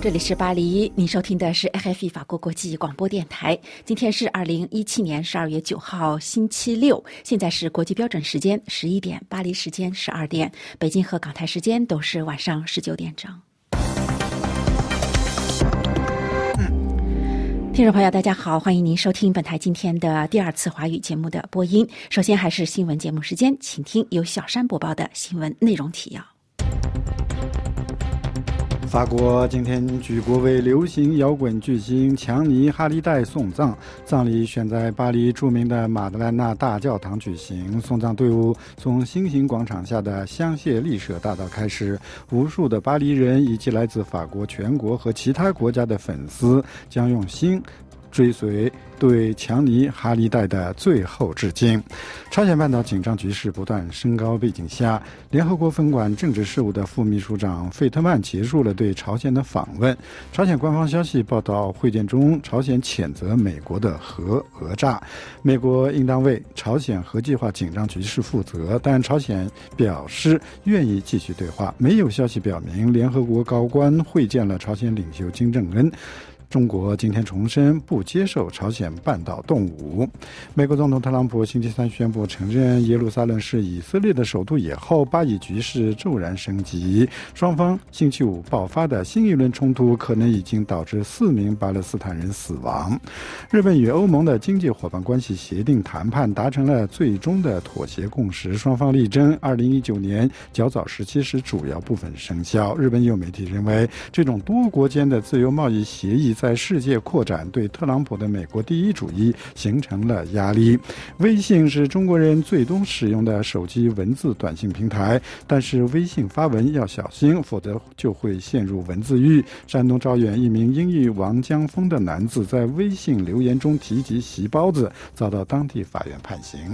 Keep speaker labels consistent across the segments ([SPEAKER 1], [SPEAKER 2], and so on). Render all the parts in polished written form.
[SPEAKER 1] 这里是巴黎，您收听的是 RFI 法国国际广播电台。今天是2017年12月9号星期六，现在是国际标准时间11点，巴黎时间12点，北京和港台时间都是晚上19点整。听众朋友大家好，欢迎您收听本台今天的第二次华语节目的播音。首先还是新闻节目时间，请听由小山播报的新闻内容提要。
[SPEAKER 2] 法国今天举国为流行摇滚巨星强尼·哈利戴送葬，葬礼选在巴黎著名的马德莱纳大教堂举行。送葬队伍从星星广场下的香榭丽舍大道开始，无数的巴黎人以及来自法国全国和其他国家的粉丝将用心追随对强尼·哈利戴的最后致敬。朝鲜半岛紧张局势不断升高背景下，联合国分管政治事务的副秘书长费特曼结束了对朝鲜的访问。朝鲜官方消息报道，会见中朝鲜谴责美国的核讹诈，美国应当为朝鲜核计划紧张局势负责，但朝鲜表示愿意继续对话。没有消息表明联合国高官会见了朝鲜领袖金正恩。中国今天重申不接受朝鲜半岛动武。美国总统特朗普星期三宣布承认耶路撒冷是以色列的首都以后，巴以局势骤然升级，双方星期五爆发的新一轮冲突可能已经导致4名巴勒斯坦人死亡。日本与欧盟的经济伙伴关系协定谈判达成了最终的妥协共识，双方力争2019年较早时期时主要部分生效。日本有媒体认为，这种多国间的自由贸易协议在世界扩展对特朗普的美国第一主义形成了压力。微信是中国人最多使用的手机文字短信平台，但是微信发文要小心，否则就会陷入文字狱。山东招远一名英译王江峰的男子在微信留言中提及席包子，遭到当地法院判刑。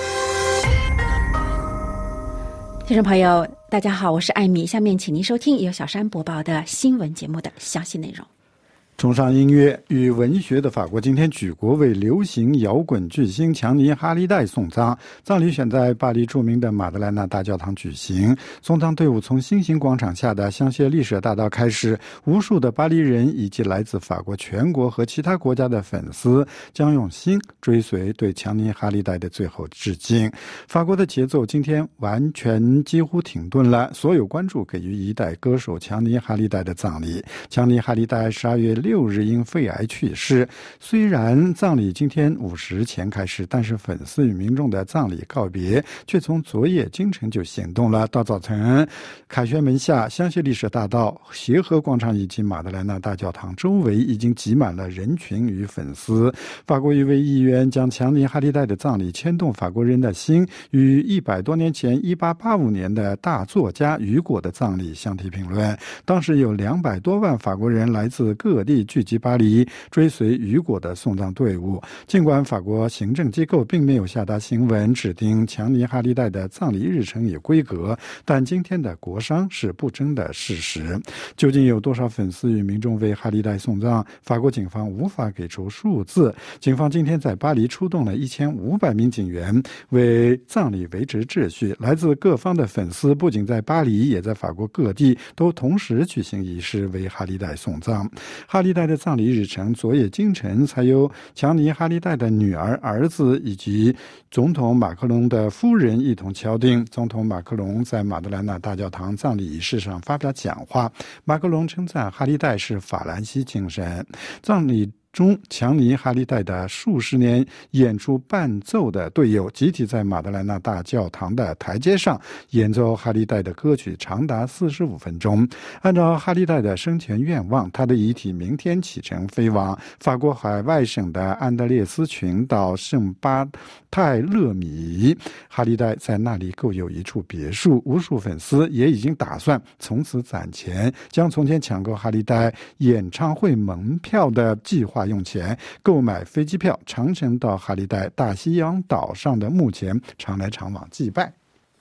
[SPEAKER 1] 听众朋友大家好，我是艾米，下面请您收听由小山播报的新闻节目的详细内容。
[SPEAKER 2] 崇尚音乐与文学的法国今天举国为流行摇滚巨星强尼·哈利戴送葬，葬礼选在巴黎著名的马德莱纳大教堂举行。送葬队伍从星星广场下的香榭丽舍大道开始，无数的巴黎人以及来自法国全国和其他国家的粉丝将用心追随对强尼·哈利戴的最后致敬。法国的节奏今天完全几乎停顿了，所有关注给予一代歌手强尼·哈利戴的葬礼。强尼·哈利戴12月6日因肺癌去世，虽然葬礼今天5时前开始，但是粉丝与民众的葬礼告别却从昨夜今晨就行动了。到早晨，凯旋门下、香榭丽舍大道、协和广场以及马德莱纳大教堂周围已经挤满了人群与粉丝。法国一位议员将强尼·哈利戴的葬礼牵动法国人的心，与100多年前1885年的大作家雨果的葬礼相提并论。当时有200多万法国人来自各地聚集巴黎，追随雨果的送葬队伍。尽管法国行政机构并没有下达新闻指定强尼·哈利戴的葬礼日程与规格，但今天的国殇是不争的事实。究竟有多少粉丝与民众为哈利戴送葬，法国警方无法给出数字。警方今天在巴黎出动了1500名警员，为葬礼维持秩序。来自各方的粉丝不仅在巴黎，也在法国各地都同时举行仪式，为哈利戴送葬。哈利戴的葬礼日程昨夜今晨才由强尼·哈利戴的女儿、儿子以及总统马克龙的夫人一同敲定。总统马克龙在马德莱纳大教堂葬礼仪式上发表讲话，马克龙称赞哈利戴是法兰西精神。葬礼中，强尼·哈利戴的数十年演出伴奏的队友集体在马德莱纳大教堂的台阶上演奏哈利戴的歌曲，长达45分钟。按照哈利戴的生前愿望，他的遗体明天启程飞往法国海外省的安德烈斯群岛圣巴泰勒米。哈利戴在那里购有一处别墅，无数粉丝也已经打算从此攒钱，将从前抢购哈利戴演唱会门票的计划用钱购买飞机票，长程到哈利戴大西洋岛上的墓前常来常往祭拜。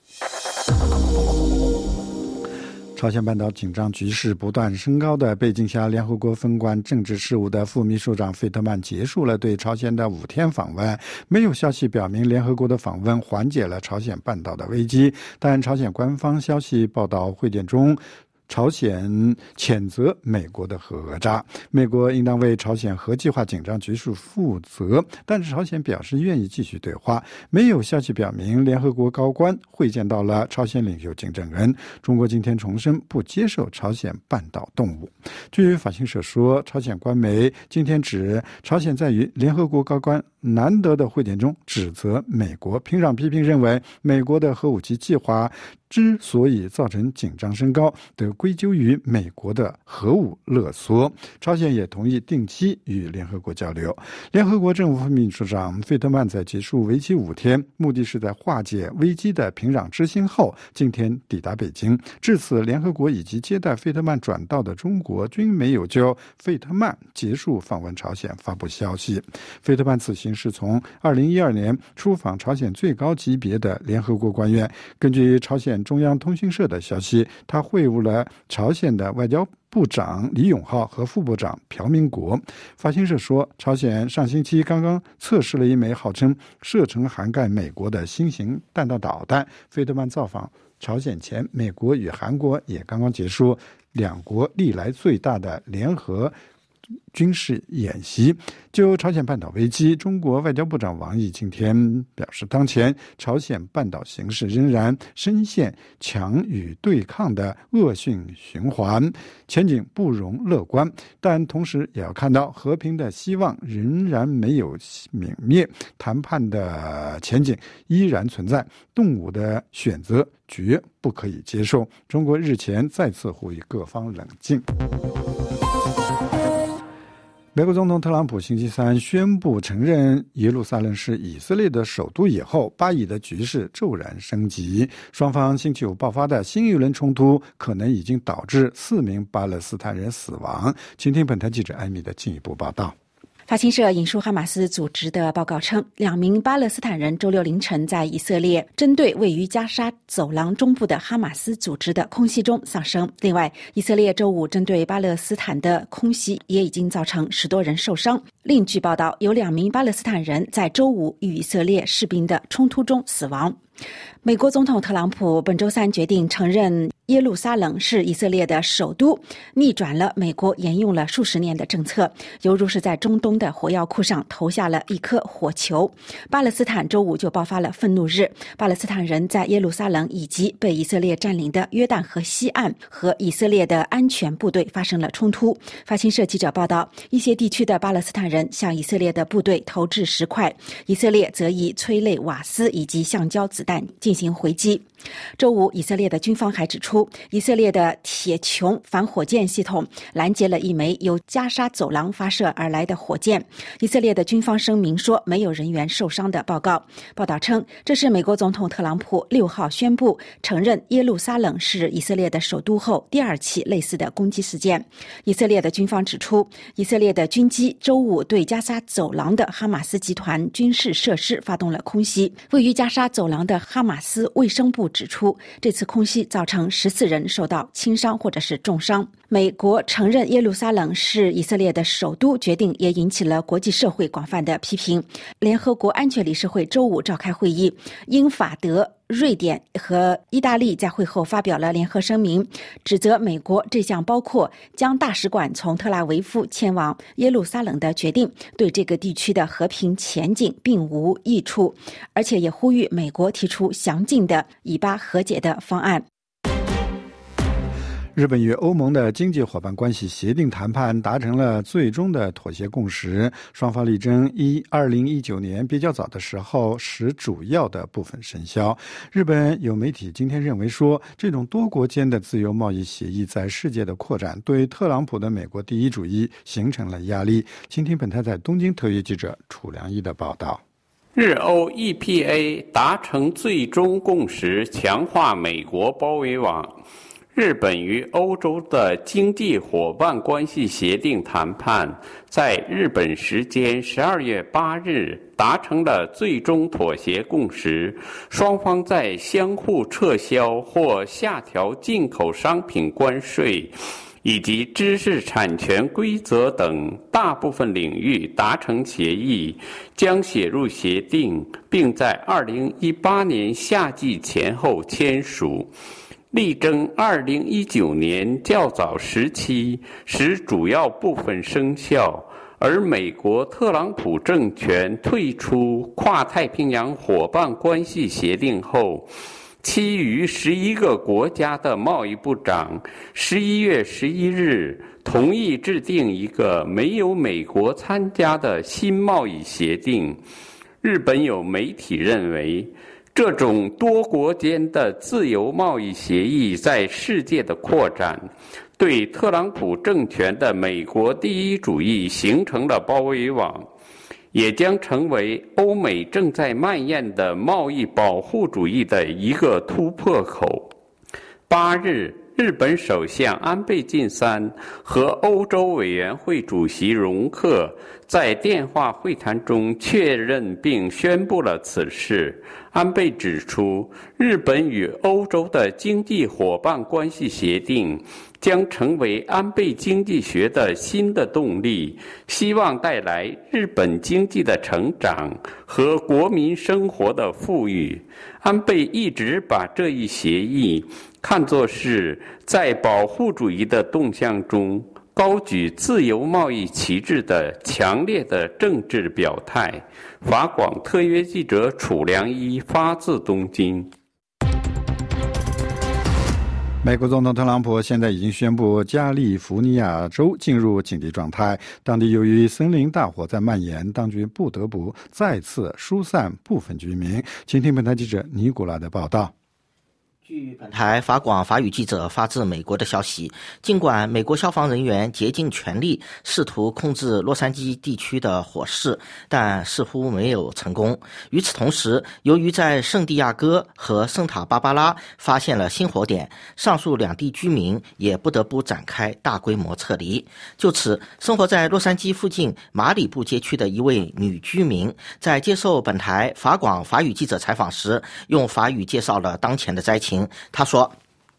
[SPEAKER 2] 朝鲜半岛紧张局势不断升高的背景下，联合国分管政治事务的副秘书长费特曼结束了对朝鲜的5天访问。没有消息表明联合国的访问缓解了朝鲜半岛的危机，但朝鲜官方消息报道，会见中朝鲜谴责美国的核讹诈，美国应当为朝鲜核计划紧张局势负责，但是朝鲜表示愿意继续对话。没有消息表明联合国高官会见到了朝鲜领袖金正恩。中国今天重申不接受朝鲜半岛动武。据法新社说，朝鲜官媒今天指朝鲜在与联合国高官难得的会见中指责美国，平壤批评认为美国的核武器计划之所以造成紧张升高，得归咎于美国的核武勒索。朝鲜也同意定期与联合国交流。联合国政务副秘书长费特曼在结束为期5天，目的是在化解危机的平壤之行后，今天抵达北京。至此，联合国以及接待费特曼转到的中国均没有就费特曼结束访问朝鲜发布消息。费特曼此行是从2012年出访朝鲜最高级别的联合国官员。根据朝鲜中央通讯社的消息，他会晤了朝鲜的外交部长李永浩和副部长朴明国。法新社说，朝鲜上星期刚刚测试了一枚号称射程涵盖美国的新型弹道导弹。费特曼造访朝鲜前，美国与韩国也刚刚结束两国历来最大的联合军事演习。就朝鲜半岛危机，中国外交部长王毅今天表示，当前朝鲜半岛形势仍然深陷强与对抗的恶性循环，前景不容乐观，但同时也要看到和平的希望仍然没有泯灭，谈判的前景依然存在，动武的选择绝不可以接受。中国日前再次呼吁各方冷静。美国总统特朗普星期三宣布承认耶路撒冷是以色列的首都以后，巴以的局势骤然升级。双方星期五爆发的新一轮冲突可能已经导致4名巴勒斯坦人死亡。请听本台记者艾米的进一步报道。
[SPEAKER 1] 法新社引述哈马斯组织的报告称，2名巴勒斯坦人周六凌晨在以色列针对位于加沙走廊中部的哈马斯组织的空袭中丧生。另外，以色列周五针对巴勒斯坦的空袭也已经造成10多人受伤。另据报道，有2名巴勒斯坦人在周五与以色列士兵的冲突中死亡。美国总统特朗普本周3决定承认耶路撒冷是以色列的首都，逆转了美国沿用了数十年的政策，犹如是在中东的火药库上投下了一颗火球。巴勒斯坦周五就爆发了愤怒日，巴勒斯坦人在耶路撒冷以及被以色列占领的约旦河西岸和以色列的安全部队发生了冲突。法新社记者报道，一些地区的巴勒斯坦人向以色列的部队投掷石块，以色列则以催泪瓦斯以及橡胶子弹进行回击。周五，以色列的军方还指出，以色列的铁穹反火箭系统拦截了一枚由加沙走廊发射而来的火箭。以色列的军方声明说，没有人员受伤的报告。报道称，这是美国总统特朗普6号宣布承认耶路撒冷是以色列的首都后第2起类似的攻击事件。以色列的军方指出，以色列的军机周五对加沙走廊的哈马斯集团军事设施发动了空袭。位于加沙走廊的哈马斯卫生部指出，这次空袭造成14人受到轻伤或者是重伤。美国承认耶路撒冷是以色列的首都决定也引起了国际社会广泛的批评。联合国安全理事会周五召开会议，英法德瑞典和意大利在会后发表了联合声明，指责美国这项包括将大使馆从特拉维夫迁往耶路撒冷的决定对这个地区的和平前景并无益处，而且也呼吁美国提出详尽的以巴和解的方案。
[SPEAKER 2] 日本与欧盟的经济伙伴关系协定谈判达成了最终的妥协共识，双方力争以2019年比较早的时候使主要的部分生效。日本有媒体今天认为说，这种多国间的自由贸易协议在世界的扩展对特朗普的美国第一主义形成了压力。请听本台在东京特约记者楚良一的报道。
[SPEAKER 3] 日欧 EPA 达成最终共识，强化美国包围网。日本与欧洲的经济伙伴关系协定谈判在日本时间12月8日达成了最终妥协共识，双方在相互撤销或下调进口商品关税以及知识产权规则等大部分领域达成协议，将写入协定，并在2018年夏季前后签署。 力争2019年较早时期使主要部分生效，而美国特朗普政权退出跨太平洋伙伴关系协定后，其余11个国家的贸易部长11月11日同意制定一个没有美国参加的新贸易协定。日本有媒体认为，这种多国间的自由贸易协议在世界的扩展，对特朗普政权的美国第一主义形成了包围网，也将成为欧美正在蔓延的贸易保护主义的一个突破口。8日，日本首相安倍晋三和欧洲委员会主席容克在电话会谈中确认并宣布了此事。安倍指出，日本与欧洲的经济伙伴关系协定将成为安倍经济学的新的动力，希望带来日本经济的成长和国民生活的富裕。安倍一直把这一协议看作是在保护主义的动向中高举自由贸易旗帜的强烈的政治表态。法广特约记者楚良一发自东京。
[SPEAKER 2] 美国总统特朗普现在已经宣布加利福尼亚州进入紧急状态，当地由于森林大火在蔓延，当局不得不再次疏散部分居民。请听本台记者尼古拉的报道。
[SPEAKER 4] 据本台法广法语记者发自美国的消息，尽管美国消防人员竭尽全力试图控制洛杉矶地区的火势，但似乎没有成功。与此同时，由于在圣地亚哥和圣塔芭芭拉发现了新火点，上述两地居民也不得不展开大规模撤离。就此，生活在洛杉矶附近马里布街区的一位女居民在接受本台法广法语记者采访时，用法语介绍了当前的灾情。他说，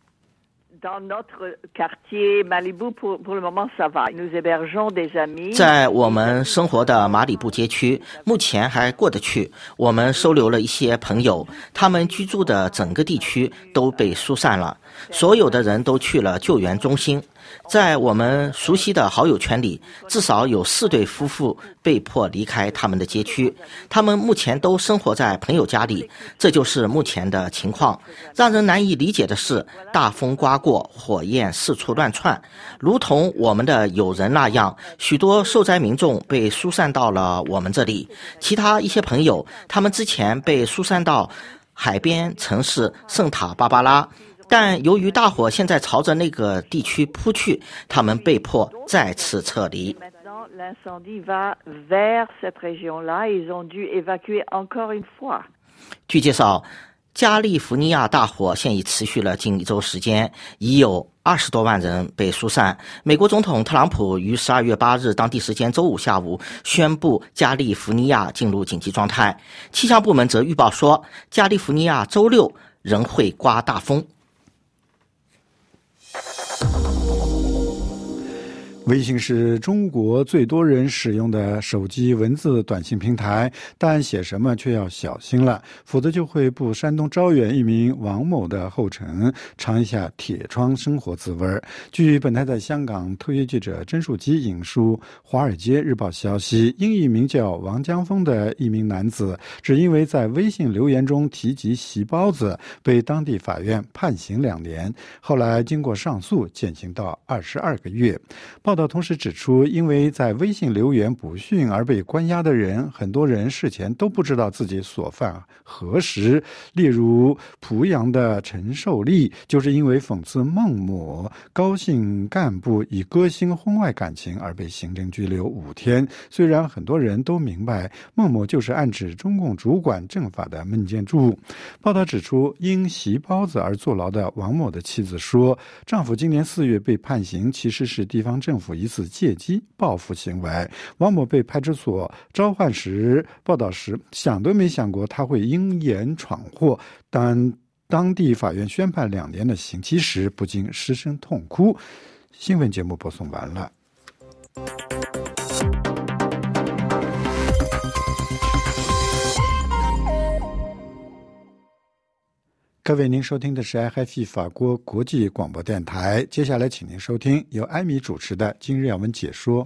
[SPEAKER 4] 在我们生活的马里布街区，目前还过得去。我们收留了一些朋友，他们居住的整个地区都被疏散了，所有的人都去了救援中心。在我们熟悉的好友圈里，至少有4对夫妇被迫离开他们的街区，他们目前都生活在朋友家里。这就是目前的情况。让人难以理解的是，大风刮过，火焰四处乱窜，如同我们的友人那样，许多受灾民众被疏散到了我们这里。其他一些朋友，他们之前被疏散到海边城市圣塔芭芭拉，但由于大火现在朝着那个地区扑去，他们被迫再次撤离。据介绍，加利福尼亚大火现已持续了近1周时间，已有20多万人被疏散。美国总统特朗普于12月8日当地时间周五下午宣布加利福尼亚进入紧急状态。气象部门则预报说，加利福尼亚周6仍会刮大风。
[SPEAKER 2] 微信是中国最多人使用的手机文字短信平台，但写什么却要小心了，否则就会步山东招远一名王某的后尘，尝一下铁窗生活滋味。据本台在香港特约记者甄树基引述《华尔街日报》消息，英译名叫王江峰的一名男子，只因为在微信留言中提及席包子，被当地法院判刑2年，后来经过上诉减刑到22个月。报道同时指出，因为在微信留言不逊而被关押的人，很多人事前都不知道自己所犯何时。例如濮阳的陈寿利，就是因为讽刺孟某高姓干部以歌星婚外感情而被行政拘留5天。虽然很多人都明白孟某就是暗指中共主管政法的孟建柱。报道指出，因席包子而坐牢的王某的妻子说，丈夫今年4月被判刑，其实是地方政府一次借机报复行为。王某被派出所召唤时，报道时想都没想过他会因言闯祸，但当地法院宣判2年的刑期时，不禁失声痛哭。新闻节目播送完了。 各位，您收听的是 RFI 法国国际广播电台。接下来，请您收听由艾米主持的今日要闻解说。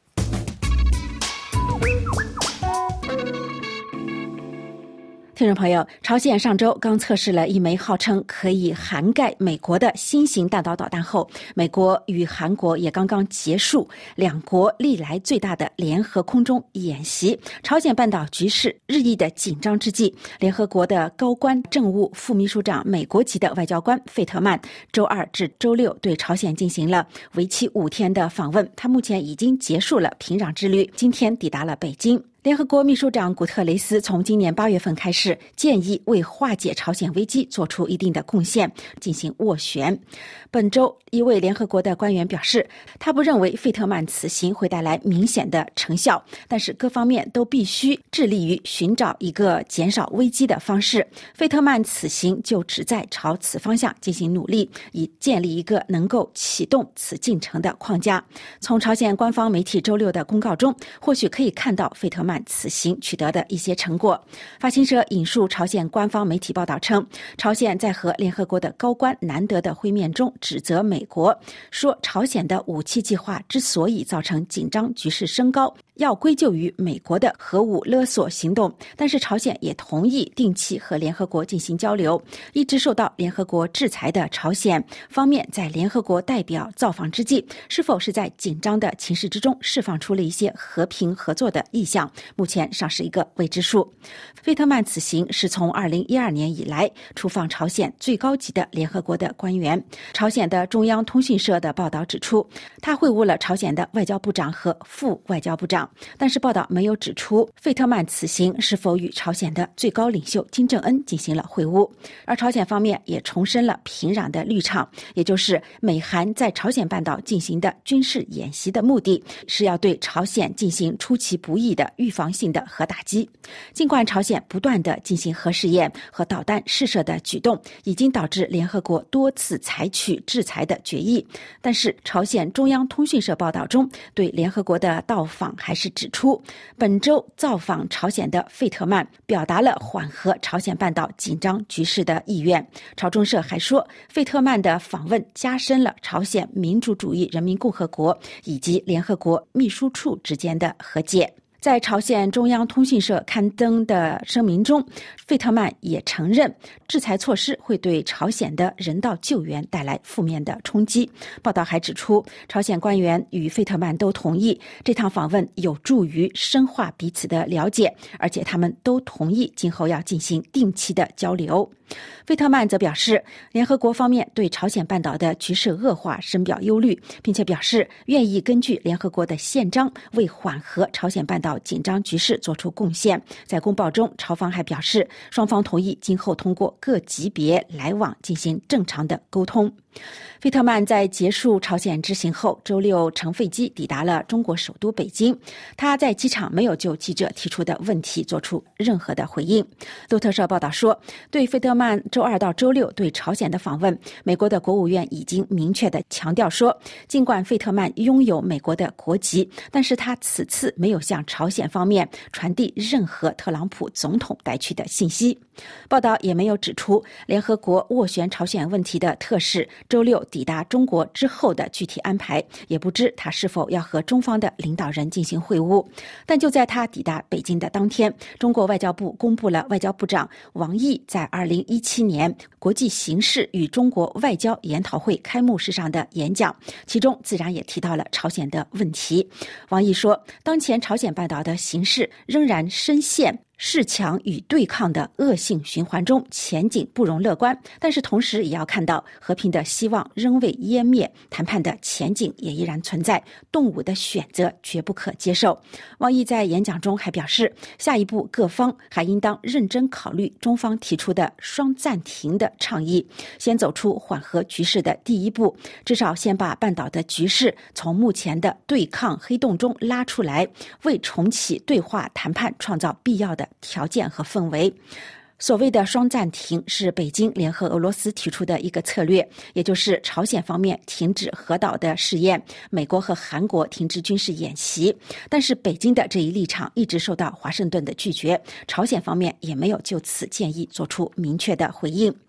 [SPEAKER 1] 听众朋友，朝鲜上周刚测试了一枚号称可以涵盖美国的新型弹道导弹后，美国与韩国也刚刚结束两国历来最大的联合空中演习。朝鲜半岛局势日益的紧张之际，联合国的高官政务副秘书长美国籍的外交官费特曼周二至周六对朝鲜进行了为期5天的访问，他目前已经结束了平壤之旅，今天抵达了北京。联合国秘书长古特雷斯从今年8月份开始建议为化解朝鲜危机做出一定的贡献，进行斡旋。本周一位联合国的官员表示，他不认为费特曼此行会带来明显的成效，但是各方面都必须致力于寻找一个减少危机的方式。费特曼此行就旨在朝此方向进行努力，以建立一个能够启动此进程的框架。从朝鲜官方媒体周六的公告中，或许可以看到费特曼此行取得的一些成果。法新社引述朝鲜官方媒体报道称，朝鲜在和联合国的高官难得的会面中指责美国，说朝鲜的武器计划之所以造成紧张局势升高，要归咎于美国的核武勒索行动。但是朝鲜也同意定期和联合国进行交流。一直受到联合国制裁的朝鲜方面在联合国代表造访之际，是否是在紧张的情势之中释放出了一些和平合作的意向，目前尚是一个未知数。费特曼此行是从2012年以来出访朝鲜最高级的联合国的官员。朝鲜的中央通讯社的报道指出，他会晤了朝鲜的外交部长和副外交部长，但是报道没有指出费特曼此行是否与朝鲜的最高领袖金正恩进行了会晤。而朝鲜方面也重申了平壤的立场，也就是美韩在朝鲜半岛进行的军事演习的目的是要对朝鲜进行出其不意的预防性的核打击。尽管朝鲜不断地进行核试验和导弹试射的举动已经导致联合国多次采取制裁的决议，但是朝鲜中央通讯社报道中对联合国的到访还是指出，本周造访朝鲜的费特曼表达了缓和朝鲜半岛紧张局势的意愿。朝中社还说，费特曼的访问加深了朝鲜民主主义人民共和国以及联合国秘书处之间的和解。在朝鲜中央通讯社刊登的声明中，费特曼也承认制裁措施会对朝鲜的人道救援带来负面的冲击。报道还指出，朝鲜官员与费特曼都同意这趟访问有助于深化彼此的了解，而且他们都同意今后要进行定期的交流。费特曼则表示，联合国方面对朝鲜半岛的局势恶化深表忧虑，并且表示愿意根据联合国的宪章为缓和朝鲜半岛紧张局势做出贡献。在公报中，朝方还表示，双方同意今后通过各级别来往进行正常的沟通。费特曼在结束朝鲜之行后，周六乘飞机抵达了中国首都北京。他在机场没有就记者提出的问题做出任何的回应。路透社报道说，对费特曼周二到周六对朝鲜的访问，美国的国务院已经明确地强调说，尽管费特曼拥有美国的国籍，但是他此次没有向朝鲜方面传递任何特朗普总统带去的信息。报道也没有指出联合国斡旋朝鲜问题的特使周六抵达中国之后的具体安排，也不知他是否要和中方的领导人进行会晤。但就在他抵达北京的当天，中国外交部公布了外交部长王毅在2017年国际形势与中国外交研讨会开幕式上的演讲，其中自然也提到了朝鲜的问题。王毅说，当前朝鲜半岛的形势仍然深陷恃强与对抗的恶性循环中，前景不容乐观，但是同时也要看到和平的希望仍未湮灭，谈判的前景也依然存在，动武的选择绝不可接受。王毅在演讲中还表示，下一步各方还应当认真考虑中方提出的双暂停的倡议，先走出缓和局势的第一步，至少先把半岛的局势从目前的对抗黑洞中拉出来，为重启对话谈判创造必要的条件和氛围。所谓的双暂停是北京联合俄罗斯提出的一个策略，也就是朝鲜方面停止核导的试验，美国和韩国停止军事演习。但是北京的这一立场一直受到华盛顿的拒绝，朝鲜方面也没有就此建议做出明确的回应。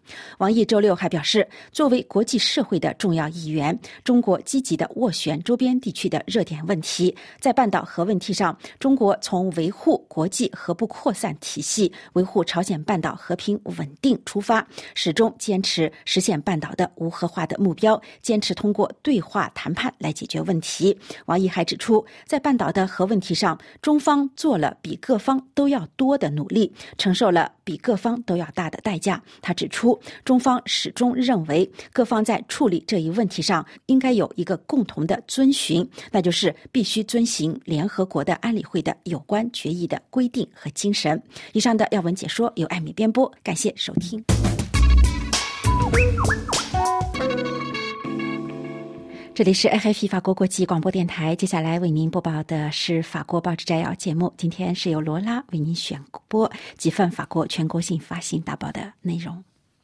[SPEAKER 1] 王毅周六还表示，作为国际社会的重要一员，中国积极地斡旋周边地区的热点问题。在半岛核问题上，中国从维护国际核不扩散体系、维护朝鲜半岛和平稳定出发，始终坚持实现半岛的无核化的目标，坚持通过对话谈判来解决问题。王毅还指出，在半岛的核问题上，中方做了比各方都要多的努力，承受了比各方都要大的代价。他指出，中方始终认为各方在处理这一问题上应该有一个共同的遵循，那就是必须遵行联合国的安理会的有关决议的规定和精神。以上的要闻解说由艾米编播，感谢收听。这里是 RFI 法国国际广播电台，接下来为您播报的是法国报纸摘要节目。今天是由罗拉为您选播几份法国全国性发行大报的内容。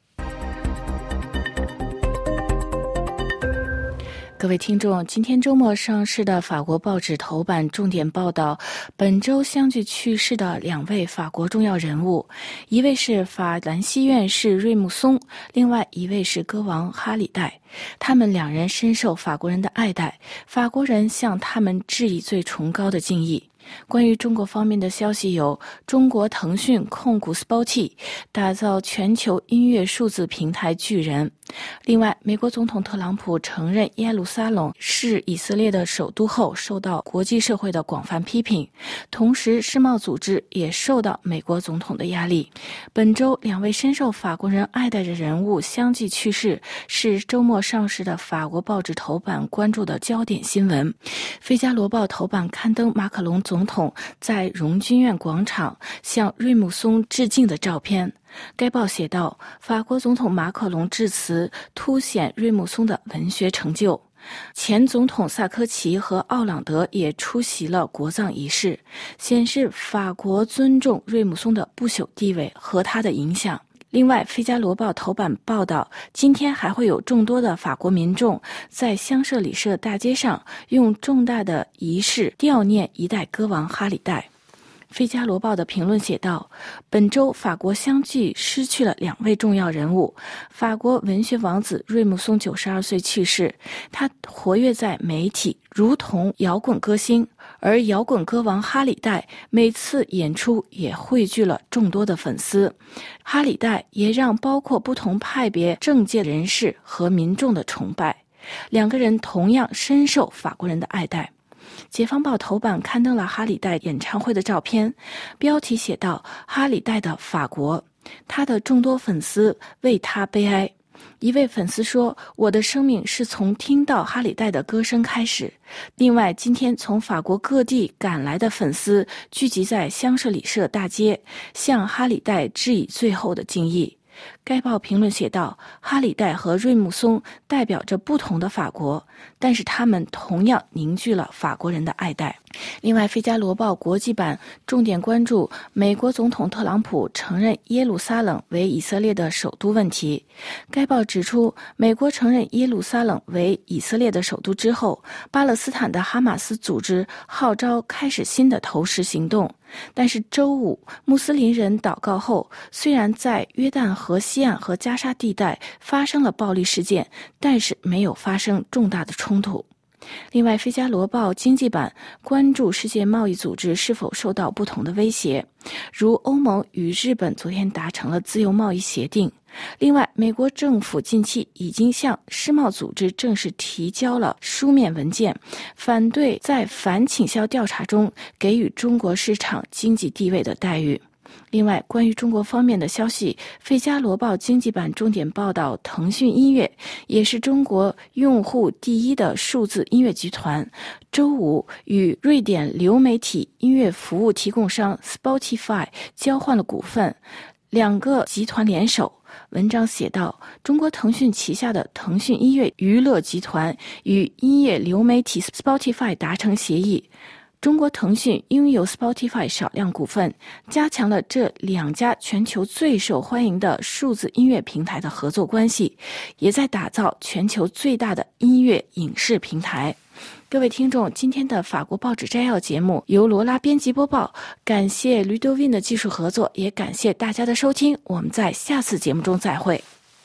[SPEAKER 1] 各位听众，今天周末上市的法国报纸头版重点报道本周相继去世的2位法国重要人物，一位是法兰西院士瑞木松，另外一位是歌王哈里戴。他们2人深受法国人的爱戴，法国人向他们致以最崇高的敬意。关于中国方面的消息有：中国腾讯控股 Spotify 打造全球音乐数字平台巨人。另外，美国总统特朗普承认耶路撒冷是以色列的首都后，受到国际社会的广泛批评，同时世贸组织也受到美国总统的压力。本周2位深受法国人爱戴的人物相继去世，是周末上市的法国报纸头版关注的焦点新闻。费加罗报头版刊登马克龙总统在荣军院广场向瑞木松致敬的照片。该报写道，法国总统马克龙致辞凸显瑞木松的文学成就。前总统萨科齐和奥朗德也出席了国葬仪式，显示法国尊重瑞木松的不朽地位和他的影响。另外，《费加罗报》头版报道，今天还会有众多的法国民众在香榭里舍大街上用重大的仪式悼念一代歌王哈里戴。《费加罗报》的评论写道，本周法国相继失去了2位重要人物。法国文学王子瑞木松92岁去世，他活跃在媒体如同摇滚歌星，而摇滚歌王哈里戴每次演出也汇聚了众多的粉丝。哈里戴也让包括不同派别政界人士和民众的崇拜，2个人同样深受法国人的爱戴。解放报头版刊登了哈里戴演唱会的照片，标题写道：哈里戴的法国，他的众多粉丝为他悲哀。一位粉丝说，我的生命是从听到哈里戴的歌声开始。另外，今天从法国各地赶来的粉丝聚集在香榭里舍大街，向哈里戴致以最后的敬意。该报评论写道，哈里戴和瑞木松代表着不同的法国，但是他们同样凝聚了法国人的爱戴。另外，《费加罗报》国际版重点关注美国总统特朗普承认耶路撒冷为以色列的首都问题。该报指出，美国承认耶路撒冷为以色列的首都之后，巴勒斯坦的哈马斯组织号召开始新的投石行动。但是周五，穆斯林人祷告后，虽然在约旦河西岸和加沙地带发生了暴力事件，但是没有发生重大的冲突。另外，《费加罗报》经济版关注世界贸易组织是否受到不同的威胁，如欧盟与日本昨天达成了自由贸易协定。另外，美国政府近期已经向世贸组织正式提交了书面文件，反对在反倾销调查中给予中国市场经济地位的待遇。另外，关于中国方面的消息，《费加罗报》经济版重点报道，腾讯音乐也是中国用户第一的数字音乐集团，周五与瑞典流媒体音乐服务提供商 Spotify 交换了股份，2个集团联手。文章写道，中国腾讯旗下的腾讯音乐娱乐集团与音乐流媒体 Spotify 达成协议，中国腾讯拥有 Spotify 少量股份，加强了这2家全球最受欢迎的数字音乐平台的合作关系，也在打造全球最大的音乐影视平台。各位听众，今天的法国报纸摘要节目由罗拉编辑播报，感谢吕多温的技术合作，也感谢大家的收听，我们在下次节目中再会。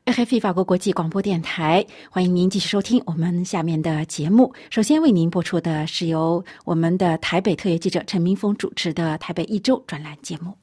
[SPEAKER 1] RFI 法国国际广播电台，欢迎您继续收听我们下面的节目。首先为您播出的是由我们的台北特约记者陈明峰主持的台北一周专栏节目。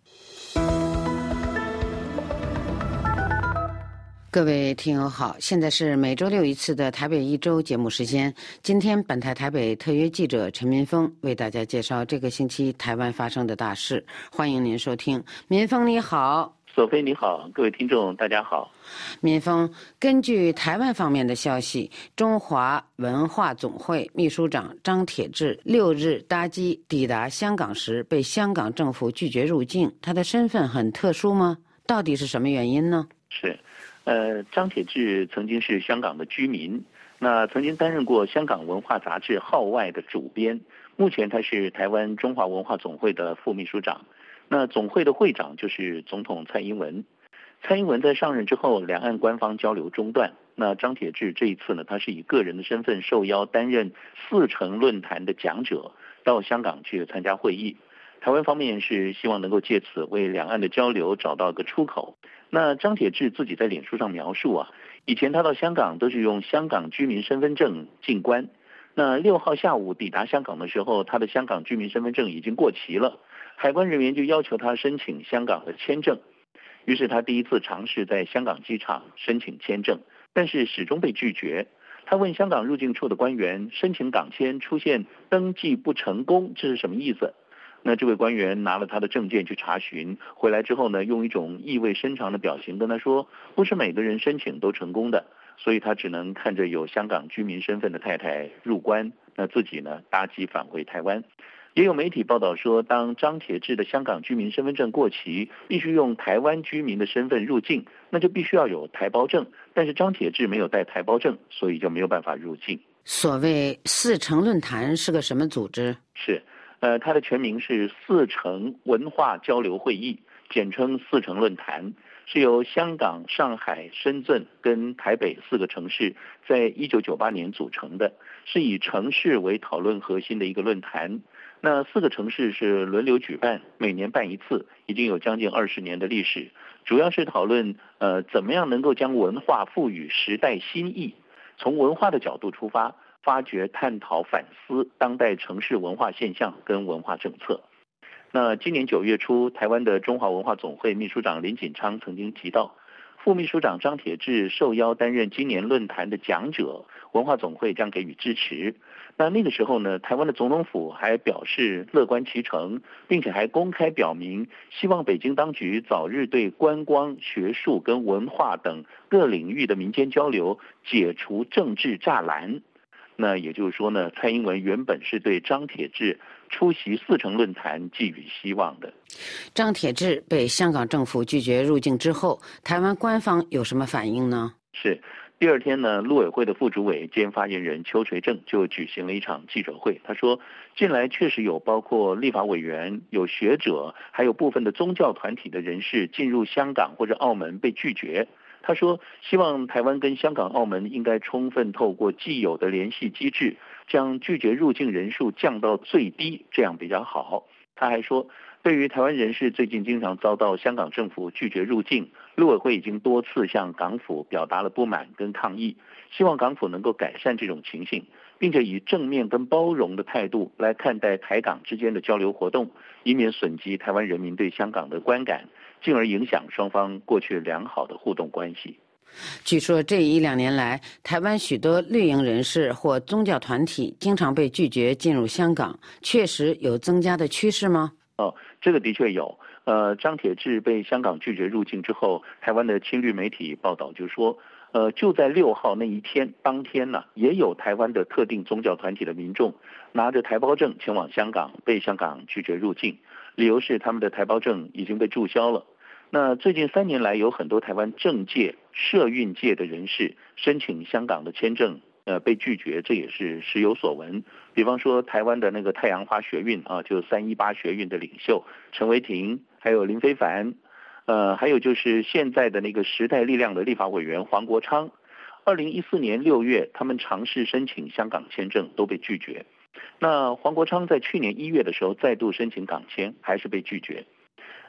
[SPEAKER 5] 各位听友好，现在是每周六一次的台北一周节目时间。今天本台台北特约记者陈民峰为大家介绍这个星期台湾发生的大事，欢迎您收听。民峰你好。
[SPEAKER 6] 索菲你好，各位听众大家好。
[SPEAKER 5] 民峰，根据台湾方面的消息，中华文化总会秘书长张铁志6日搭机抵达香港时被香港政府拒绝入境，他的身份很特殊吗？到底是什么原因呢？
[SPEAKER 6] 是张铁志曾经是香港的居民，那曾经担任过香港文化杂志《号外》的主编，目前他是台湾中华文化总会的副秘书长。那总会的会长就是总统蔡英文。蔡英文在上任之后，两岸官方交流中断。那张铁志这一次呢，他是以个人的身份受邀担任4城论坛的讲者，到香港去参加会议。台湾方面是希望能够借此为两岸的交流找到一个出口。那张铁志自己在脸书上描述以前他到香港都是用香港居民身份证进关。那6号下午抵达香港的时候，他的香港居民身份证已经过期了。海关人员就要求他申请香港的签证，于是他第一次尝试在香港机场申请签证，但是始终被拒绝。他问香港入境处的官员，申请港签出现登记不成功，这是什么意思？那这位官员拿了他的证件去查询，回来之后呢，用一种意味深长的表情跟他说，不是每个人申请都成功的，所以他只能看着有香港居民身份的太太入关，那自己呢搭机返回台湾。也有媒体报道说，当张铁志的香港居民身份证过期，必须用台湾居民的身份入境，那就必须要有台胞证，但是张铁志没有带台胞证，所以就没有办法入境。
[SPEAKER 5] 所谓4城论坛是个什么组织？
[SPEAKER 6] 是它的全名是4城文化交流会议，简称4城论坛，是由香港、上海、深圳跟台北4个城市在1998年组成的，是以城市为讨论核心的一个论坛。那4个城市是轮流举办，每年办一次，已经有将近20年的历史，主要是讨论怎么样能够将文化赋予时代新意，从文化的角度出发，发掘、探讨、反思当代城市文化现象跟文化政策。那今年9月初，台湾的中华文化总会秘书长林锦昌曾经提到，副秘书长张铁志受邀担任今年论坛的讲者，文化总会将给予支持。那个时候呢，台湾的总统府还表示乐观其成，并且还公开表明希望北京当局早日对观光、学术跟文化等各领域的民间交流解除政治栅栏。那也就是说呢，蔡英文原本是对张铁志出席4城论坛寄予希望的。
[SPEAKER 5] 张铁志被香港政府拒绝入境之后，台湾官方有什么反应呢？
[SPEAKER 6] 是第二天呢，陆委会的副主委兼发言人邱垂正就举行了一场记者会。他说，近来确实有包括立法委员、有学者，还有部分的宗教团体的人士进入香港或者澳门被拒绝。他说，希望台湾跟香港、澳门应该充分透过既有的联系机制，将拒绝入境人数降到最低，这样比较好。他还说，对于台湾人士最近经常遭到香港政府拒绝入境，陆委会已经多次向港府表达了不满跟抗议，希望港府能够改善这种情形，并且以正面跟包容的态度来看待台港之间的交流活动，以免损及台湾人民对香港的观感，进而影响双方过去良好的互动关系。
[SPEAKER 5] 据说这1-2年来，台湾许多绿营人士或宗教团体经常被拒绝进入香港，确实有增加的趋势吗？
[SPEAKER 6] 这个的确有。张铁志被香港拒绝入境之后，台湾的亲绿媒体报道就说，就在6号那一天当天呢，也有台湾的特定宗教团体的民众拿着台胞证前往香港，被香港拒绝入境，理由是他们的台胞证已经被注销了。那最近3年来，有很多台湾政界、社运界的人士申请香港的签证，被拒绝，这也是时有所闻。比方说，台湾的那个太阳花学运就318学运的领袖陈为廷，还有林非凡，还有就是现在的那个时代力量的立法委员黄国昌。2014年6月，他们尝试申请香港签证，都被拒绝。那黄国昌在去年1月的时候再度申请港签，还是被拒绝。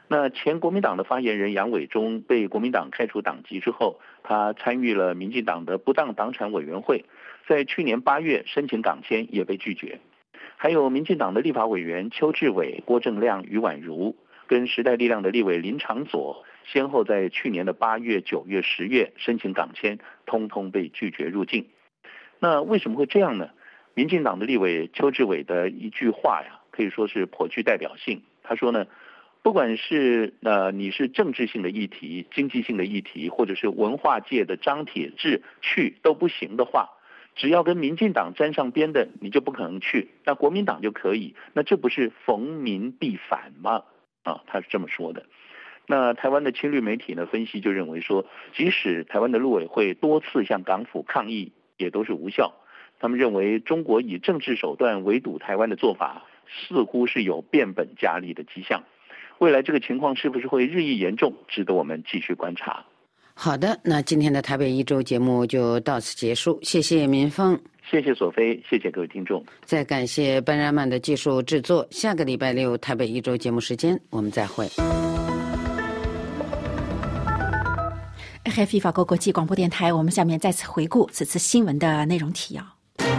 [SPEAKER 6] 那前国民党的发言人杨伟忠被国民党开除党籍之后，他参与了民进党的不当党产委员会，在去年8月申请港签也被拒绝。还有民进党的立法委员邱志伟、郭正亮、于婉如，跟时代力量的立委林长佐，先后在去年的8月、9月、10月申请港签，通通被拒绝入境。那为什么会这样呢？民进党的立委邱志伟的一句话呀，可以说是颇具代表性。他说呢，不管是你是政治性的议题、经济性的议题，或者是文化界的张铁志去都不行的话，只要跟民进党沾上边的，你就不可能去，那国民党就可以，那这不是逢民必反吗？他是这么说的。那台湾的亲绿媒体呢分析就认为说，即使台湾的陆委会多次向港府抗议，也都是无效。他们认为中国以政治手段围堵台湾的做法，似乎是有变本加厉的迹象。未来这个情况是不是会日益严重，值得我们继续观察。
[SPEAKER 5] 好的，那今天的台北一周节目就到此结束，谢谢民峰，
[SPEAKER 6] 谢谢索菲，谢谢各位听众，
[SPEAKER 5] 再感谢班രാ曼的技术制作。下个礼拜六台北一周节目时间我们再会。
[SPEAKER 1] RFI 法国国际广播电台，我们下面再次回顾此次新闻的内容提要。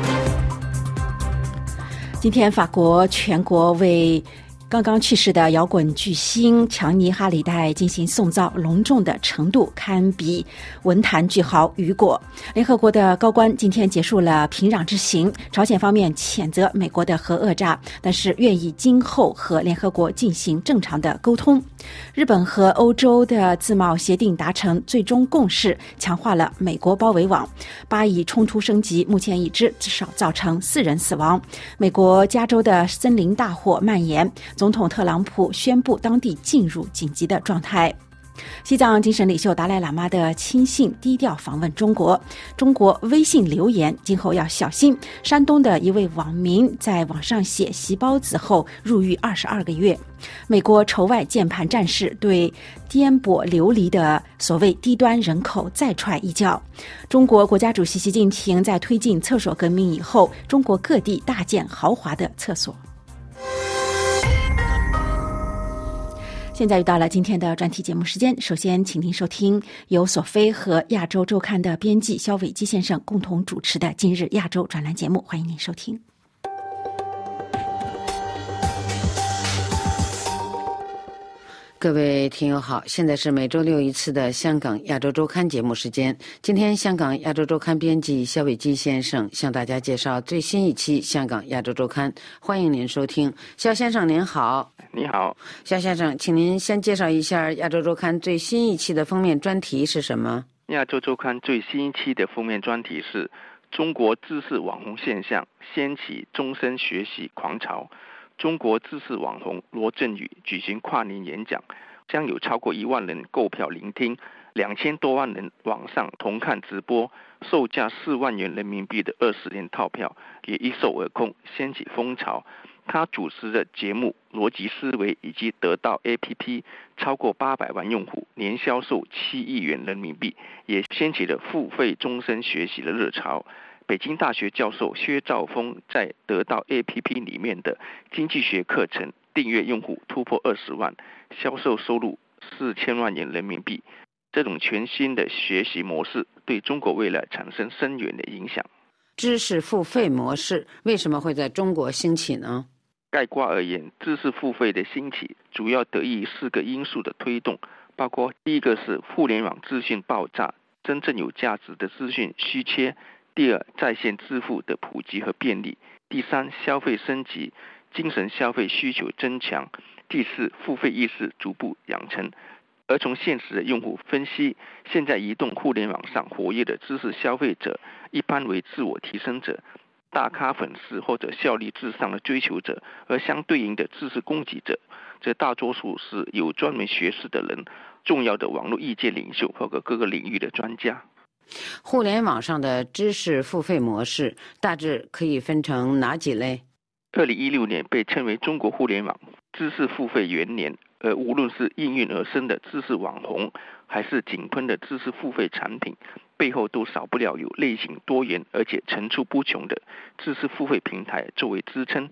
[SPEAKER 1] 今天法国全国为刚刚去世的摇滚巨星强尼·哈里戴进行送葬，隆重的程度堪比文坛巨豪雨果。联合国的高官今天结束了平壤之行，朝鲜方面谴责美国的核讹诈，但是愿意今后和联合国进行正常的沟通。日本和欧洲的自贸协定达成最终共识，强化了美国包围网。巴以冲突升级，目前已知至少造成4人死亡。美国加州的森林大火蔓延，总统特朗普宣布当地进入紧急的状态。西藏精神领袖达赖喇嘛的亲信低调访问中国，中国微信留言今后要小心。山东的一位网民在网上写习包子后入狱22个月。美国仇外键盘战士对颠簸流离的所谓低端人口再踹一脚。中国国家主席习近平在推进厕所革命以后，中国各地大建豪华的厕所。现在又到了今天的专题节目时间，首先请您收听由索菲和亚洲周刊的编辑肖伟基先生共同主持的今日亚洲专栏节目，欢迎您收听。
[SPEAKER 5] 各位听友好，现在是每周六一次的香港亚洲周刊节目时间。今天香港亚洲周刊编辑肖伟基先生向大家介绍最新一期香港亚洲周刊，欢迎您收听。肖先生您好。
[SPEAKER 7] 你好，
[SPEAKER 5] 肖先生，请您先介绍一下亚洲周刊最新一期的封面专题是什么？
[SPEAKER 7] 亚洲周刊最新一期的封面专题是中国知识网红现象掀起终身学习狂潮。中国知识网红罗振宇举行跨年演讲，将有超过1万人购票聆听，2000多万人网上同看直播，售价4万元人民币的20连套票也一售而空，掀起风潮。他主持的节目逻辑思维以及得到 APP 超过800万用户，年销售7亿元人民币，也掀起了付费终身学习的热潮。北京大学教授薛兆丰在得到 APP 里面的经济学课程订阅用户突破20万，销售收入4000万元人民币。这种全新的学习模式对中国未来产生深远的影响。
[SPEAKER 5] 知识付费模式为什么会在中国兴起呢？
[SPEAKER 7] 概括而言，知识付费的兴起主要得益于4个因素的推动，包括第一个是互联网资讯爆炸，真正有价值的资讯稀缺；第二，在线支付的普及和便利；第三，消费升级，精神消费需求增强；第四，付费意识逐步养成。而从现实的用户分析，现在移动互联网上活跃的知识消费者一般为自我提升者、大咖粉丝或者效率至上的追求者，而相对应的知识供给者则大多数是有专门学识的人、重要的网络意见领袖或者各个领域的专家。
[SPEAKER 5] 互联网上的知识付费模式大致可以分成哪几类
[SPEAKER 7] ？2016年被称为中国互联网知识付费元年，而无论是应运而生的知识网红，还是井喷的知识付费产品，背后都少不了有类型多元而且层出不穷的知识付费平台作为支撑。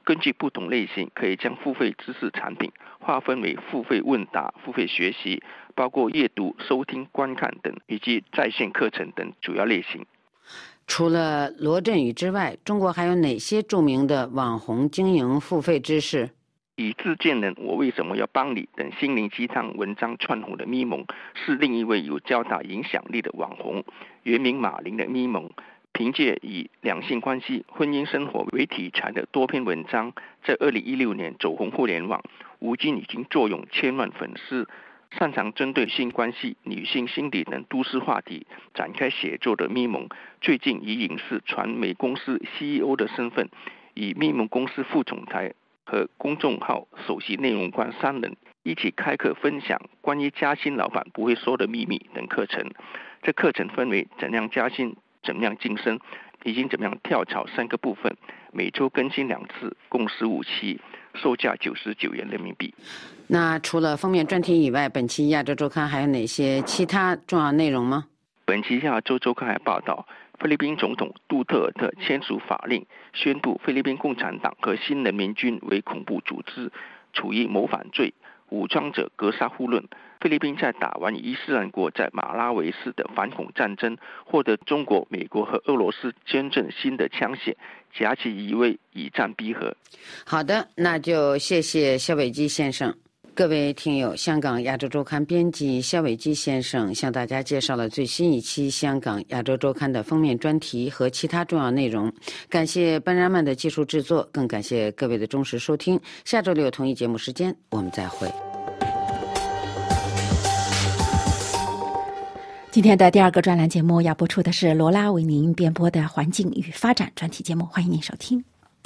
[SPEAKER 7] 根据不同类型，可以将付费知识产品划分为付费问答、付费学习，包括阅读、收听、观看等，以及在线课程等主要类型。
[SPEAKER 5] 除了罗振宇之外，中国还有哪些著名的网红经营付费知识？
[SPEAKER 7] 以自荐人我为什么要帮你等心灵鸡汤文章窜红的咪蒙，是另一位有较大影响力的网红，原名马林的咪蒙，凭借以两性关系、婚姻生活为题材的多篇文章，在2016年走红互联网，如今已经坐拥千万粉丝。擅长针对性关系、女性心理等都市话题展开写作的咪蒙，最近以影视传媒公司 CEO 的身份，以咪蒙公司副总裁和公众号首席内容官3人一起开课分享关于加薪老板不会说的秘密等课程。这课程分为怎样加薪、怎样晋升以及怎么样跳槽3个部分，每周更新2次，共15期，售价99元人民币。
[SPEAKER 5] 那除了封面专题以外，本期亚洲周刊还有哪些其他重要内容吗？
[SPEAKER 7] 本期亚洲周刊还报道，菲律宾总统杜特尔特签署法令，宣布菲律宾共产党和新人民军为恐怖组织，处于谋反罪，武装者格杀勿论。菲律宾在打完伊斯兰国在马拉维市的反恐战争，获得中国、美国和俄罗斯捐赠新的枪械，夹其一位，以战逼和。
[SPEAKER 5] 好的，那就谢谢肖伟基先生。各位听友，香港亚洲周刊编辑肖伟基先生向大家介绍了最新一期香港亚洲周刊的封面专题和其他重要内容。感谢班രാമൻ的技术制作，更感谢各位的忠实收听。下周6同一节目时间，我们再会。
[SPEAKER 1] 今天的第2个专栏节目要播出的是罗拉为您编播的环境与发展专题节目，欢迎您收听。